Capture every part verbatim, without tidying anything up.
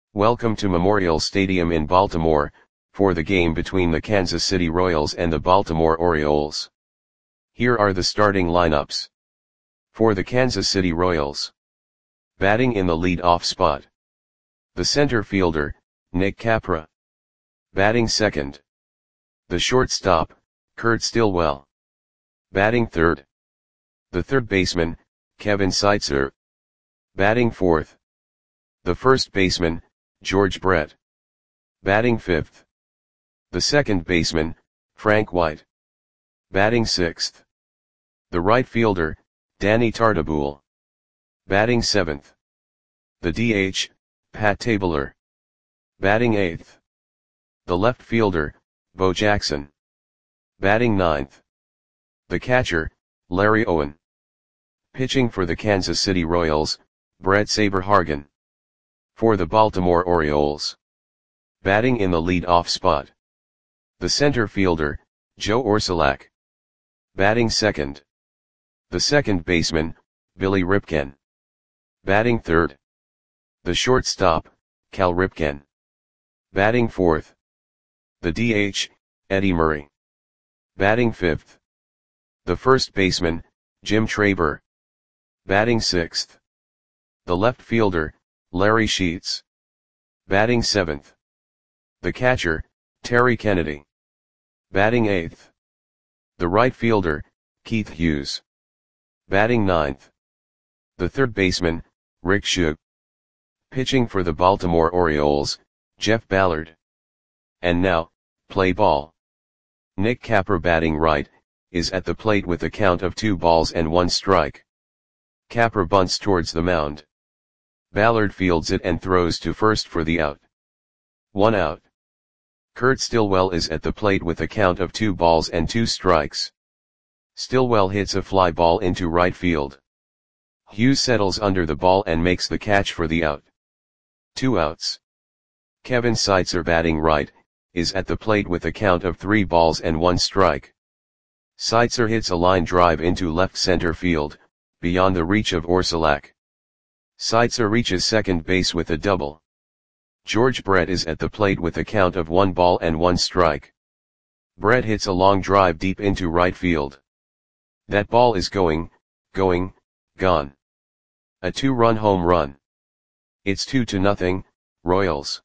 Welcome to Memorial Stadium in Baltimore, for the game between the Kansas City Royals and the Baltimore Orioles. Here are the starting lineups. For the Kansas City Royals. Batting in the lead-off spot. The center fielder, Nick Capra. Batting second. The shortstop, Kurt Stillwell. Batting third. The third baseman, Kevin Seitzer. Batting fourth. The first baseman, George Brett. Batting fifth. The second baseman, Frank White. Batting sixth. The right fielder, Danny Tartabull. Batting seventh. The D H, Pat Tabler. Batting eighth. The left fielder, Bo Jackson. Batting ninth. The catcher, Larry Owen. Pitching for the Kansas City Royals, Brett Saberhagen. For the Baltimore Orioles. Batting in the lead-off spot. The center fielder, Joe Orsulak. Batting second. The second baseman, Billy Ripken. Batting third. The shortstop, Cal Ripken. Batting fourth. The D H, Eddie Murray. Batting fifth. The first baseman, Jim Traber. Batting sixth. The left fielder, Larry Sheets. Batting seventh. The catcher, Terry Kennedy. Batting eighth. The right fielder, Keith Hughes. Batting ninth. The third baseman, Rick Shug. Pitching for the Baltimore Orioles, Jeff Ballard. And now, play ball. Nick Capra batting right, is at the plate with a count of two balls and one strike. Capra bunts towards the mound. Ballard fields it and throws to first for the out. One out. Kurt Stillwell is at the plate with a count of two balls and two strikes. Stillwell hits a fly ball into right field. Hughes settles under the ball and makes the catch for the out. Two outs. Kevin Seitzer batting right, is at the plate with a count of three balls and one strike. Seitzer hits a line drive into left center field, beyond the reach of Orsulak. Seitzer reaches second base with a double. George Brett is at the plate with a count of one ball and one strike. Brett hits a long drive deep into right field. That ball is going, going, gone. A two-run home run. It's two to nothing, Royals.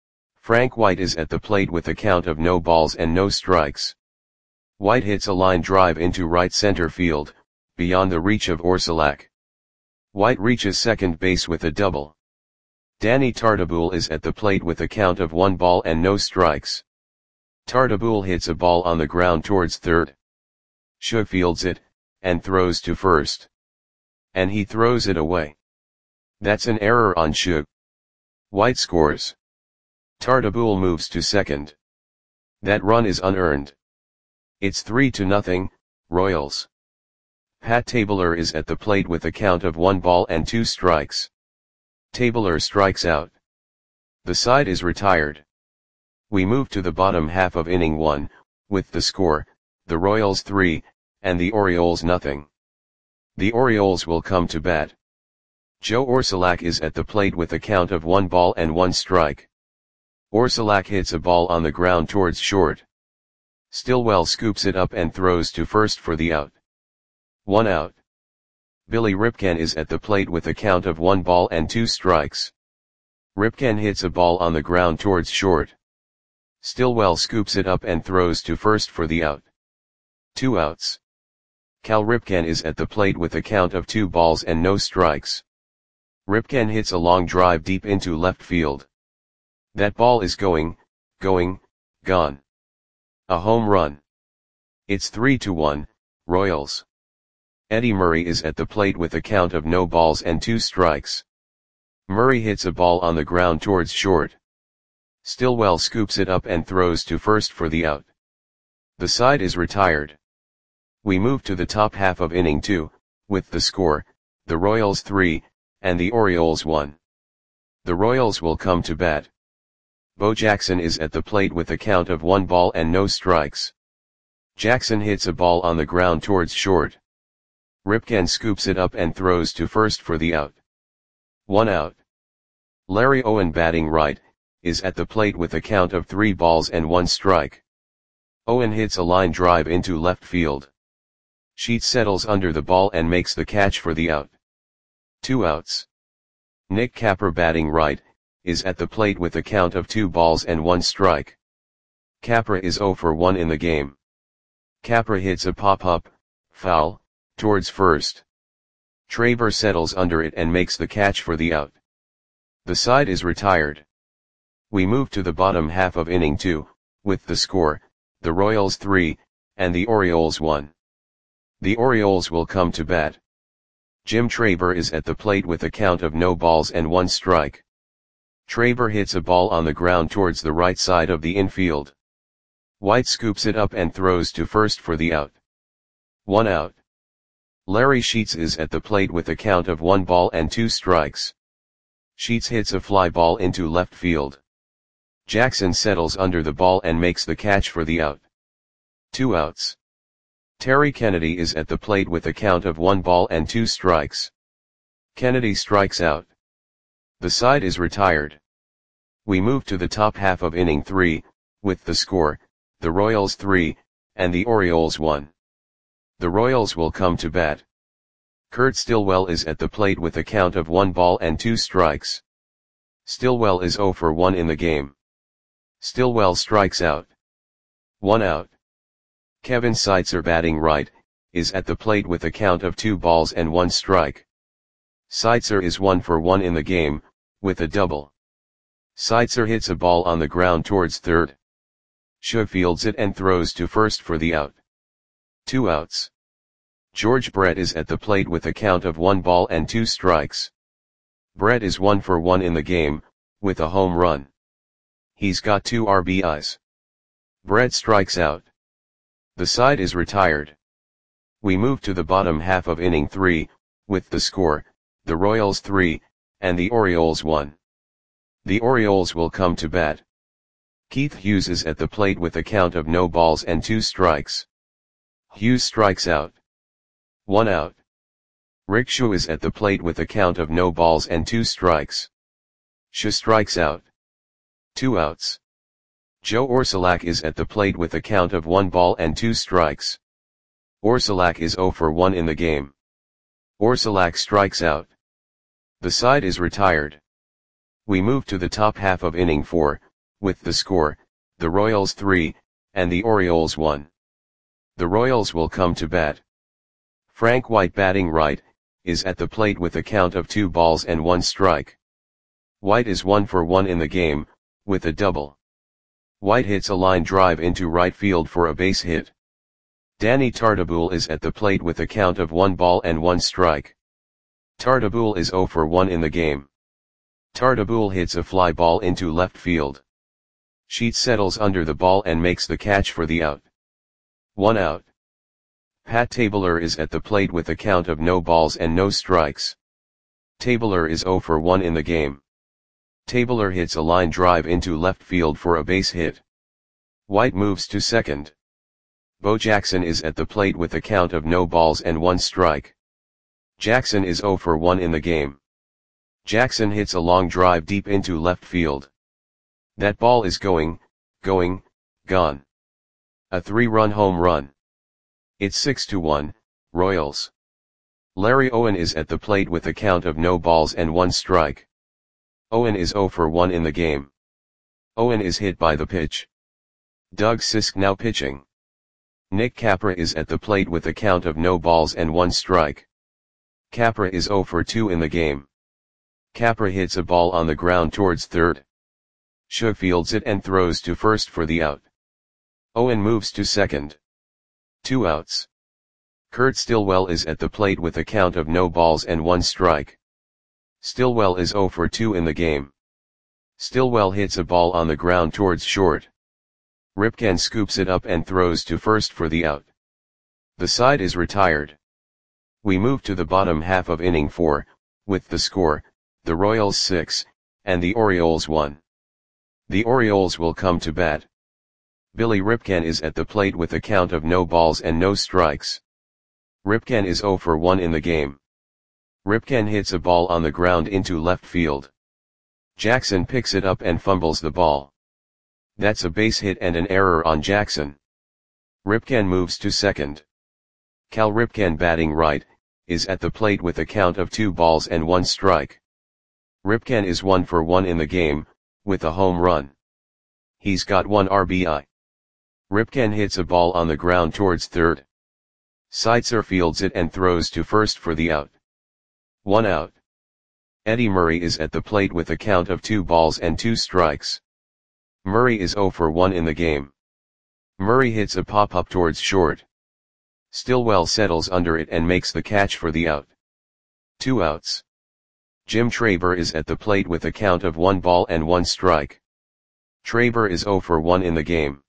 Frank White is at the plate with a count of no balls and no strikes. White hits a line drive into right center field, beyond the reach of Orsulak. White reaches second base with a double. Danny Tartabull is at the plate with a count of one ball and no strikes. Tartabull hits a ball on the ground towards third. Shug fields it, and throws to first. And he throws it away. That's an error on Shug. White scores. Tartabull moves to second. That run is unearned. It's three to nothing, Royals. Pat Tabler is at the plate with a count of one ball and two strikes. Tabler strikes out. The side is retired. We move to the bottom half of inning one, with the score, the Royals three, and the Orioles nothing. The Orioles will come to bat. Joe Orsulak is at the plate with a count of one ball and one strike. Orsulak hits a ball on the ground towards short. Stillwell scoops it up and throws to first for the out. One out. Billy Ripken is at the plate with a count of one ball and two strikes. Ripken hits a ball on the ground towards short. Stillwell scoops it up and throws to first for the out. Two outs. Cal Ripken is at the plate with a count of two balls and no strikes. Ripken hits a long drive deep into left field. That ball is going, going, gone. A home run. It's three to one, Royals. Eddie Murray is at the plate with a count of no balls and two strikes. Murray hits a ball on the ground towards short. Stillwell scoops it up and throws to first for the out. The side is retired. We move to the top half of inning two, with the score, the Royals three, and the Orioles one. The Royals will come to bat. Bo Jackson is at the plate with a count of one ball and no strikes. Jackson hits a ball on the ground towards short. Ripken scoops it up and throws to first for the out. One out. Larry Owen batting right, is at the plate with a count of three balls and one strike. Owen hits a line drive into left field. Sheets settles under the ball and makes the catch for the out. Two outs. Nick Capper batting right, is at the plate with a count of two balls and one strike. Capper is zero for one in the game. Capper hits a pop-up, foul, towards first. Traber settles under it and makes the catch for the out. The side is retired. We move to the bottom half of inning two, with the score, the Royals three, and the Orioles one. The Orioles will come to bat. Jim Traber is at the plate with a count of no balls and one strike. Traber hits a ball on the ground towards the right side of the infield. White scoops it up and throws to first for the out. One out. Larry Sheets is at the plate with a count of one ball and two strikes. Sheets hits a fly ball into left field. Jackson settles under the ball and makes the catch for the out. Two outs. Terry Kennedy is at the plate with a count of one ball and two strikes. Kennedy strikes out. The side is retired. We move to the top half of inning three, with the score, the Royals three, and the Orioles one. The Royals will come to bat. Kurt Stillwell is at the plate with a count of one ball and two strikes. Stillwell is zero for one in the game. Stillwell strikes out. One out. Kevin Seitzer batting right, is at the plate with a count of two balls and one strike. Seitzer is one for one in the game, with a double. Seitzer hits a ball on the ground towards third. Shaw fields it and throws to first for the out. Two outs. George Brett is at the plate with a count of one ball and two strikes. Brett is one for one in the game, with a home run. He's got two R B Is. Brett strikes out. The side is retired. We move to the bottom half of inning three, with the score, the Royals three, and the Orioles one. The Orioles will come to bat. Keith Hughes is at the plate with a count of no balls and two strikes. Hughes strikes out. One out. Rick Shaw is at the plate with a count of no balls and two strikes. Shaw strikes out. Two outs. Joe Orsulak is at the plate with a count of one ball and two strikes. Orsulak is zero for one in the game. Orsulak strikes out. The side is retired. We move to the top half of inning four, with the score, the Royals three, and the Orioles one. The Royals will come to bat. Frank White batting right, is at the plate with a count of two balls and one strike. White is one for one in the game, with a double. White hits a line drive into right field for a base hit. Danny Tartabull is at the plate with a count of one ball and one strike. Tartabull is zero for one in the game. Tartabull hits a fly ball into left field. Sheets settles under the ball and makes the catch for the out. One out. Pat Tabler is at the plate with a count of no balls and no strikes. Tabler is zero for one in the game. Tabler hits a line drive into left field for a base hit. White moves to second. Bo Jackson is at the plate with a count of no balls and one strike. Jackson is zero for one in the game. Jackson hits a long drive deep into left field. That ball is going, going, gone. A three-run home run. It's six to one, Royals. Larry Owen is at the plate with a count of no balls and one strike. Owen is zero for one in the game. Owen is hit by the pitch. Doug Sisk now pitching. Nick Capra is at the plate with a count of no balls and one strike. Capra is zero for two in the game. Capra hits a ball on the ground towards third. Shaw fields it and throws to first for the out. Owen moves to second. Two outs. Kurt Stillwell is at the plate with a count of no balls and one strike. Stillwell is zero for two in the game. Stillwell hits a ball on the ground towards short. Ripken scoops it up and throws to first for the out. The side is retired. We move to the bottom half of inning four, with the score, the Royals six, and the Orioles one. The Orioles will come to bat. Billy Ripken is at the plate with a count of no balls and no strikes. Ripken is zero for one in the game. Ripken hits a ball on the ground into left field. Jackson picks it up and fumbles the ball. That's a base hit and an error on Jackson. Ripken moves to second. Cal Ripken, batting right, is at the plate with a count of two balls and one strike. Ripken is one for one in the game, with a home run. He's got one R B I. Ripken hits a ball on the ground towards third. Seitzer fields it and throws to first for the out. One out. Eddie Murray is at the plate with a count of two balls and two strikes. Murray is zero for one in the game. Murray hits a pop-up towards short. Stillwell settles under it and makes the catch for the out. Two outs. Jim Traber is at the plate with a count of one ball and one strike. Traber is zero for one in the game.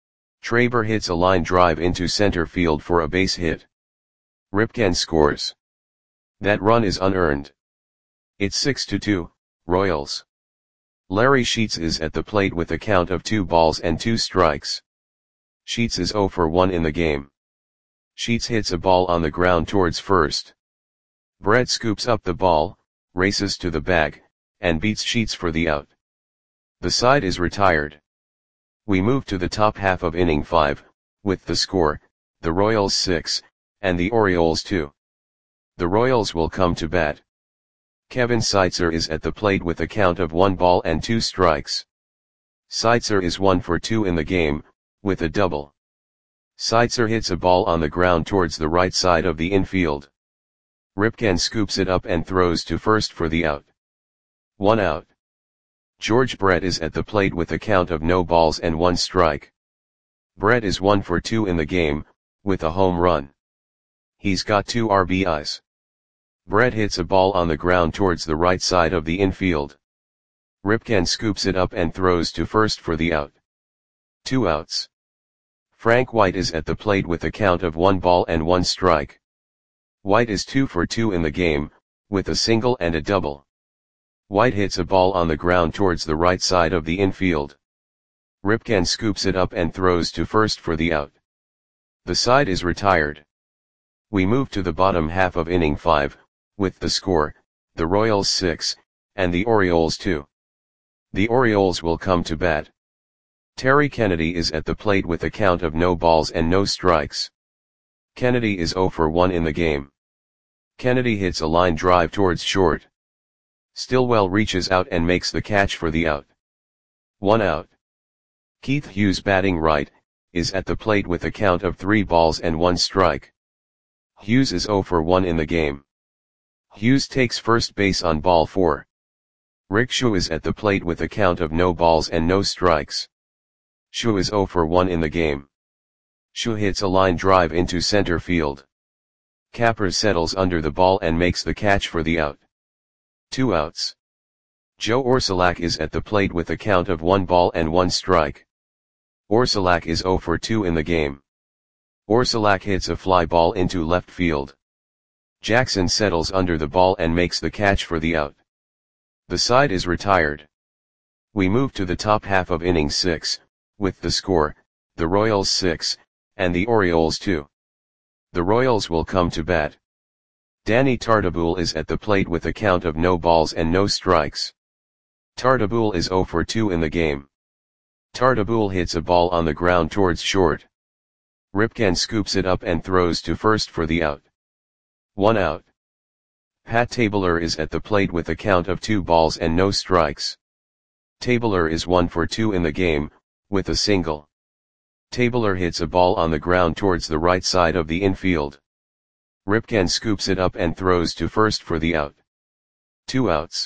Traber hits a line drive into center field for a base hit. Ripken scores. That run is unearned. It's six to two, Royals. Larry Sheets is at the plate with a count of two balls and two strikes. Sheets is zero for one in the game. Sheets hits a ball on the ground towards first. Brett scoops up the ball, races to the bag, and beats Sheets for the out. The side is retired. We move to the top half of inning five, with the score, the Royals six, and the Orioles two. The Royals will come to bat. Kevin Seitzer is at the plate with a count of one ball and two strikes. Seitzer is one for two in the game, with a double. Seitzer hits a ball on the ground towards the right side of the infield. Ripken scoops it up and throws to first for the out. One out. George Brett is at the plate with a count of no balls and one strike. Brett is one for two in the game, with a home run. He's got two R B Is. Brett hits a ball on the ground towards the right side of the infield. Ripken scoops it up and throws to first for the out. Two outs. Frank White is at the plate with a count of one ball and one strike. White is two for two in the game, with a single and a double. White hits a ball on the ground towards the right side of the infield. Ripken scoops it up and throws to first for the out. The side is retired. We move to the bottom half of inning five, with the score, the Royals six, and the Orioles two. The Orioles will come to bat. Terry Kennedy is at the plate with a count of no balls and no strikes. Kennedy is zero for one in the game. Kennedy hits a line drive towards short. Stillwell reaches out and makes the catch for the out. One out. Keith Hughes, batting right, is at the plate with a count of three balls and one strike. Hughes is zero for one in the game. Hughes takes first base on ball four. Rick Schuh is at the plate with a count of no balls and no strikes. Schuh is zero for one in the game. Schuh hits a line drive into center field. Capper settles under the ball and makes the catch for the out. Two outs. Joe Orsulak is at the plate with a count of one ball and one strike. Orsulak is zero for two in the game. Orsulak hits a fly ball into left field. Jackson settles under the ball and makes the catch for the out. The side is retired. We move to the top half of inning six, with the score, the Royals six, and the Orioles two. The Royals will come to bat. Danny Tartabull is at the plate with a count of no balls and no strikes. Tartabull is zero for two in the game. Tartabull hits a ball on the ground towards short. Ripken scoops it up and throws to first for the out. One out. Pat Tabler is at the plate with a count of two balls and no strikes. Tabler is one for two in the game, with a single. Tabler hits a ball on the ground towards the right side of the infield. Ripken scoops it up and throws to first for the out. Two outs.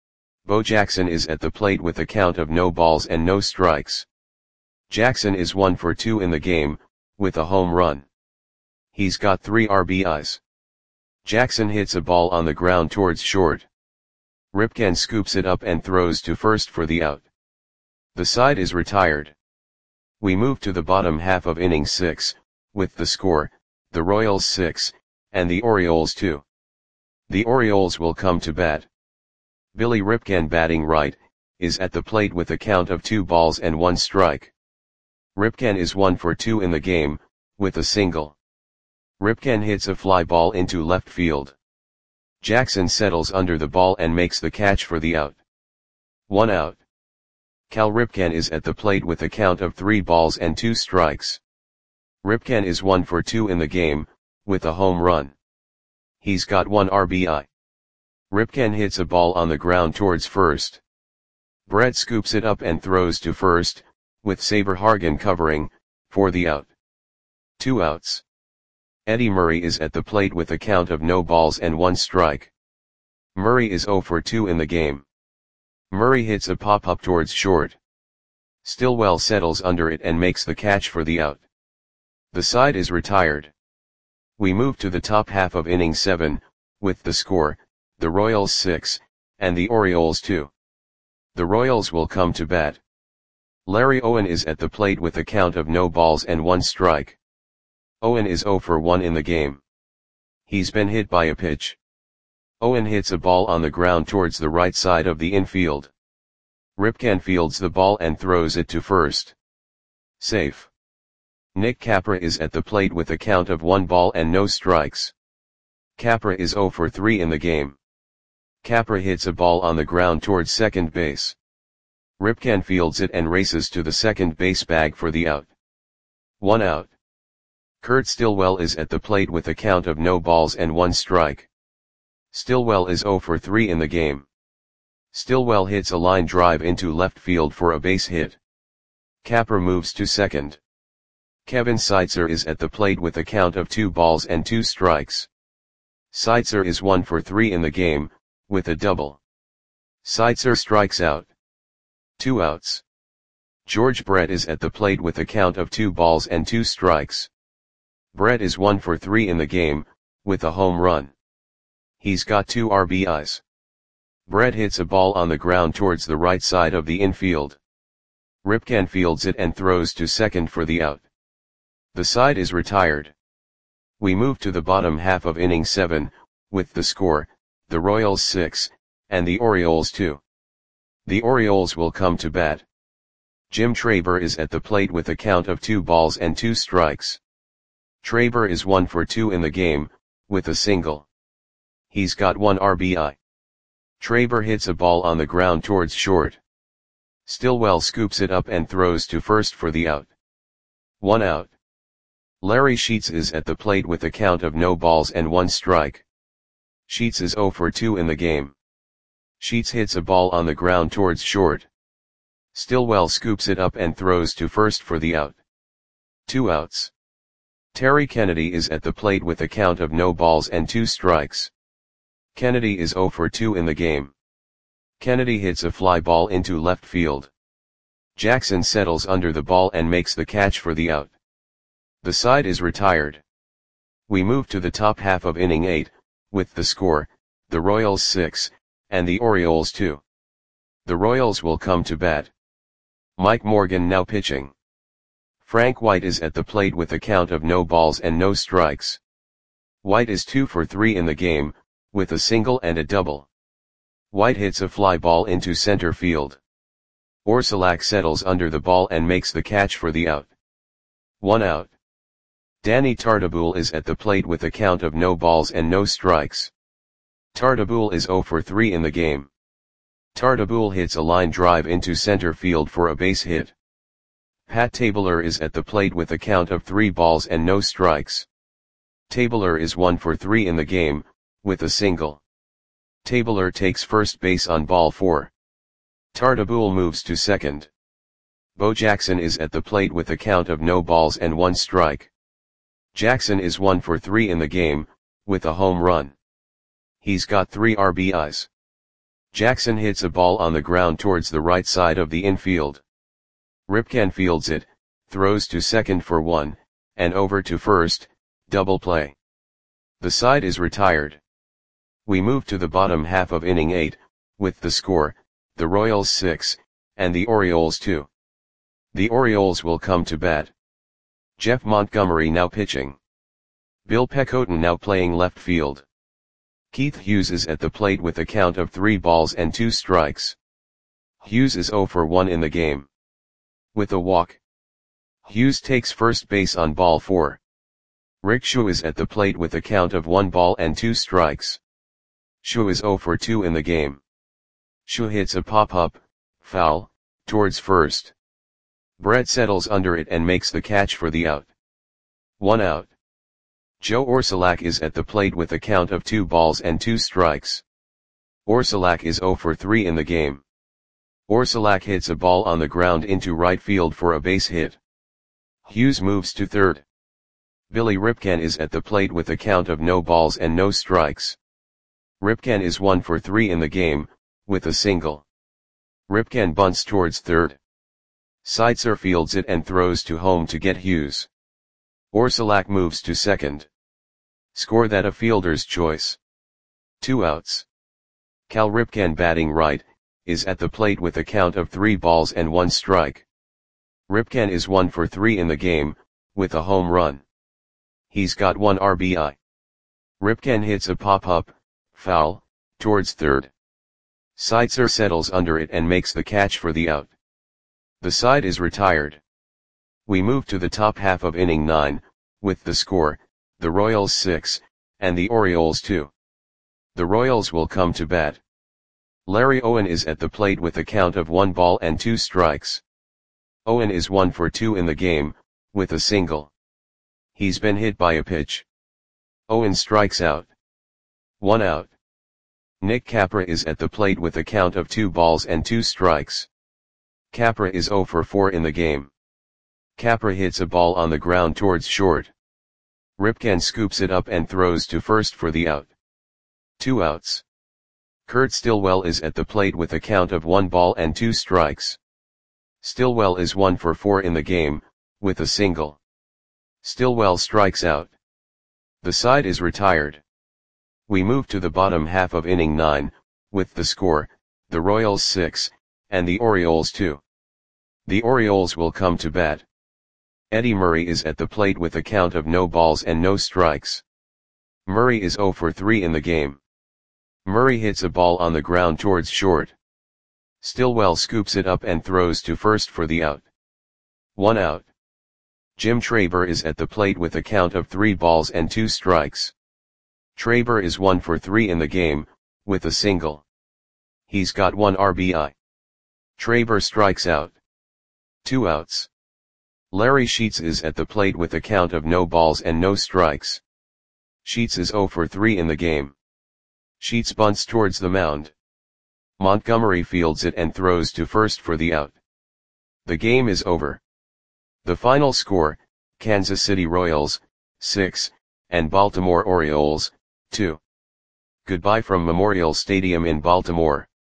Bo Jackson is at the plate with a count of no balls and no strikes. Jackson is one for two in the game, with a home run. He's got three R B Is. Jackson hits a ball on the ground towards short. Ripken scoops it up and throws to first for the out. The side is retired. We move to the bottom half of inning six, with the score, the Royals six, and the Orioles two. The Orioles will come to bat. Billy Ripken, batting right, is at the plate with a count of two balls and one strike. Ripken is one for two in the game, with a single. Ripken hits a fly ball into left field. Jackson settles under the ball and makes the catch for the out. One out. Cal Ripken is at the plate with a count of three balls and two strikes. Ripken is one for two in the game, with a home run. He's got one R B I. Ripken hits a ball on the ground towards first. Brett scoops it up and throws to first, with Saberhagen covering, for the out. Two outs. Eddie Murray is at the plate with a count of no balls and one strike. Murray is zero for two in the game. Murray hits a pop-up towards short. Stillwell settles under it and makes the catch for the out. The side is retired. We move to the top half of inning seven, with the score, the Royals six, and the Orioles two. The Royals will come to bat. Larry Owen is at the plate with a count of no balls and one strike. Owen is zero for one in the game. He's been hit by a pitch. Owen hits a ball on the ground towards the right side of the infield. Ripken fields the ball and throws it to first. Safe. Nick Capra is at the plate with a count of one ball and no strikes. Capra is zero for three in the game. Capra hits a ball on the ground towards second base. Ripken fields it and races to the second base bag for the out. One out. Kurt Stillwell is at the plate with a count of no balls and one strike. Stillwell is zero for three in the game. Stillwell hits a line drive into left field for a base hit. Capra moves to second. Kevin Seitzer is at the plate with a count of two balls and two strikes. Seitzer is one for three in the game, with a double. Seitzer strikes out. Two outs. George Brett is at the plate with a count of two balls and two strikes. Brett is one for three in the game, with a home run. He's got two R B Is. Brett hits a ball on the ground towards the right side of the infield. Ripken fields it and throws to second for the out. The side is retired. We move to the bottom half of inning seven, with the score, the Royals six, and the Orioles two. The Orioles will come to bat. Jim Traber is at the plate with a count of two balls and two strikes. Traber is one for two in the game, with a single. He's got one R B I. Traber hits a ball on the ground towards short. Stillwell scoops it up and throws to first for the out. One out. Larry Sheets is at the plate with a count of no balls and one strike. Sheets is zero for two in the game. Sheets hits a ball on the ground towards short. Stillwell scoops it up and throws to first for the out. Two outs. Terry Kennedy is at the plate with a count of no balls and two strikes. Kennedy is zero for two in the game. Kennedy hits a fly ball into left field. Jackson settles under the ball and makes the catch for the out. The side is retired. We move to the top half of inning eight, with the score, the Royals six, and the Orioles two. The Royals will come to bat. Mike Morgan now pitching. Frank White is at the plate with a count of no balls and no strikes. White is two for three in the game, with a single and a double. White hits a fly ball into center field. Orsulak settles under the ball and makes the catch for the out. One out. Danny Tartabull is at the plate with a count of no balls and no strikes. Tartabull is zero for three in the game. Tartabull hits a line drive into center field for a base hit. Pat Tabler is at the plate with a count of three balls and no strikes. Tabler is one for three in the game, with a single. Tabler takes first base on ball four. Tartabull moves to second. Bo Jackson is at the plate with a count of no balls and one strike. Jackson is one for three in the game, with a home run. He's got three R B Is. Jackson hits a ball on the ground towards the right side of the infield. Ripken fields it, throws to second for one, and over to first, double play. The side is retired. We move to the bottom half of inning eight, with the score, the Royals six, and the Orioles two. The Orioles will come to bat. Jeff Montgomery now pitching. Bill Pecoten now playing left field. Keith Hughes is at the plate with a count of three balls and two strikes. Hughes is zero for one in the game. With a walk. Hughes takes first base on ball four. Rick Schuh is at the plate with a count of one ball and two strikes. Schuh is zero for two in the game. Schuh hits a pop-up, foul, towards first. Brett settles under it and makes the catch for the out. One out. Joe Orsulak is at the plate with a count of two balls and two strikes. Orsulak is zero for three in the game. Orsulak hits a ball on the ground into right field for a base hit. Hughes moves to third. Billy Ripken is at the plate with a count of no balls and no strikes. Ripken is one for three in the game, with a single. Ripken bunts towards third. Seitzer fields it and throws to home to get Hughes. Orsulak moves to second. Score that a fielder's choice. Two outs. Cal Ripken, batting right, is at the plate with a count of three balls and one strike. Ripken is one for three in the game, with a home run. He's got one R B I. Ripken hits a pop-up, foul, towards third. Seitzer settles under it and makes the catch for the out. The side is retired. We move to the top half of inning nine, with the score, the Royals six, and the Orioles two. The Royals will come to bat. Larry Owen is at the plate with a count of one ball and two strikes. Owen is one for two in the game, with a single. He's been hit by a pitch. Owen strikes out. One out. Nick Capra is at the plate with a count of two balls and two strikes. Capra is zero for four in the game. Capra hits a ball on the ground towards short. Ripken scoops it up and throws to first for the out. Two outs. Kurt Stillwell is at the plate with a count of one ball and two strikes. Stillwell is one for four in the game, with a single. Stillwell strikes out. The side is retired. We move to the bottom half of inning nine, with the score, the Royals six, and the Orioles two. The Orioles will come to bat. Eddie Murray is at the plate with a count of no balls and no strikes. Murray is zero for three in the game. Murray hits a ball on the ground towards short. Stillwell scoops it up and throws to first for the out. One out. Jim Traber is at the plate with a count of three balls and two strikes. Traber is one for three in the game, with a single. He's got one R B I. Traber strikes out. Two outs. Larry Sheets is at the plate with a count of no balls and no strikes. Sheets is zero for three in the game. Sheets bunts towards the mound. Montgomery fields it and throws to first for the out. The game is over. The final score, Kansas City Royals, six, and Baltimore Orioles, two. Goodbye from Memorial Stadium in Baltimore.